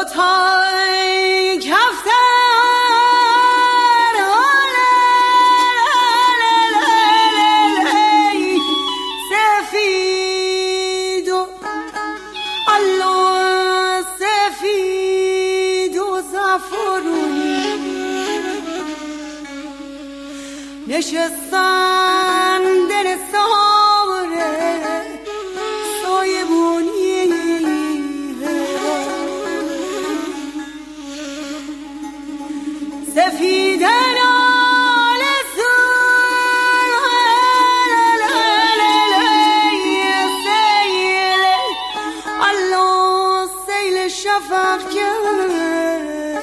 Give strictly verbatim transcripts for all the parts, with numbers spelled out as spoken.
دوتای کفتر سفید و الله سفید و زعفرونی نشستن دل ساره سایبونی سفید نال سیل الله سیل شفق کرد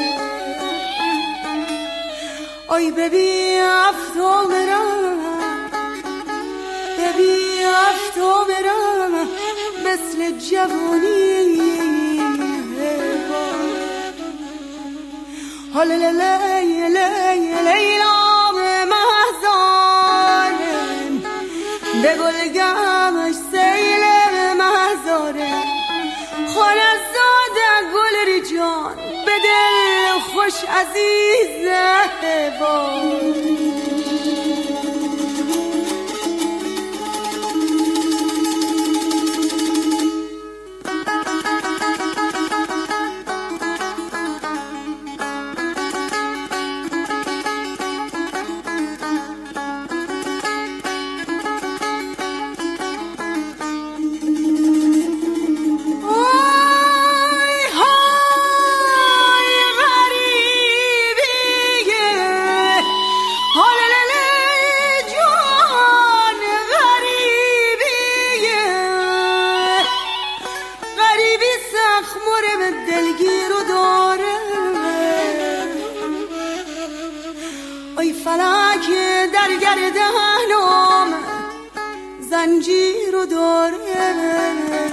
آی ببی افتو برم ببی افتو برم مثل جوانی حالا لی لی لیلا مهزارم به گلگمش سیل مهزاره خانه زاده گل ریجان به دل خوش عزیزه فلک در گردنم زنجیر و داره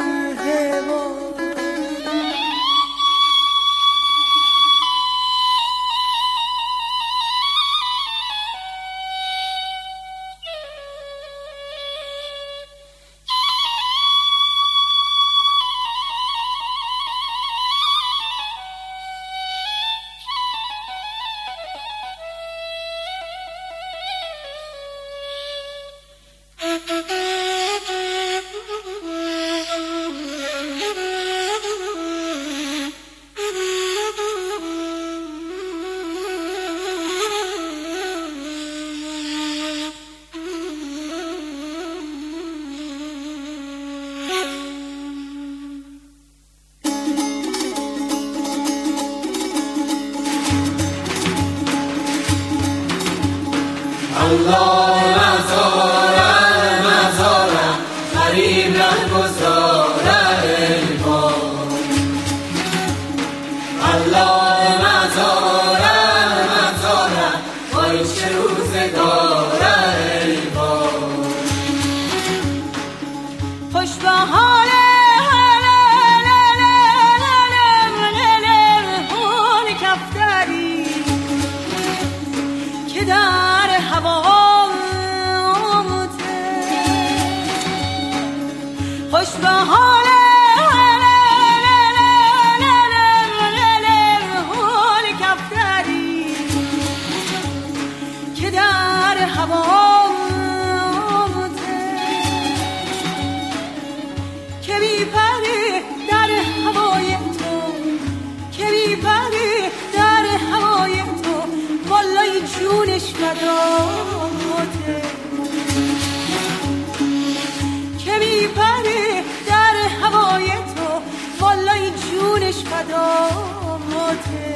الله مزارم مزارم غریب ره گذارم ای باد الله مزارم مزارم وای چه روزگارم ای باد خوش به حال حال کفتری که در هوا خوش به حال حال کفتری که در هوا که میپره در هوای تو که میپره در هوای تو والای جونش فداته که میپره در هوای تو والای جونش فداته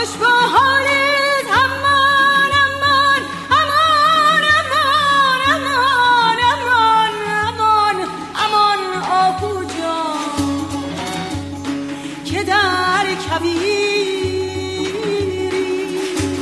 خوش با حالت امان امان امان امان امان امان امان امان آهو جان که در کویری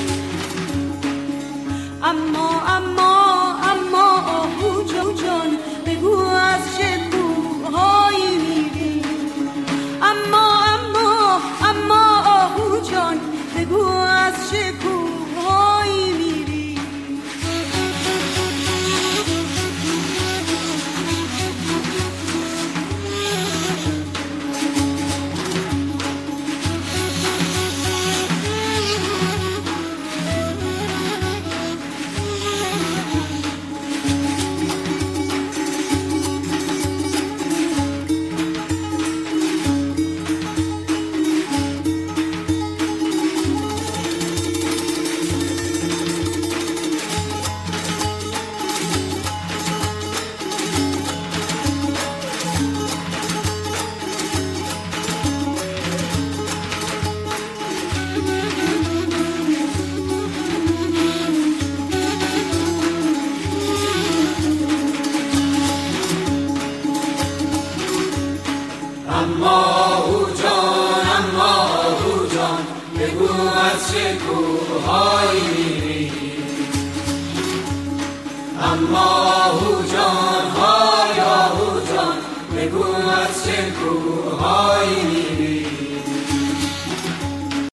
اما اما اما آهو جان بگو از چه کوه‌هایی میری اما اما اما آهو جان بگو از چه کوه‌هایی میری اما آهو جان اما آهو جان بگو از چه کوه‌هایی میری اما آهو جان های آهو جان بگو از چه کوه‌هایی میری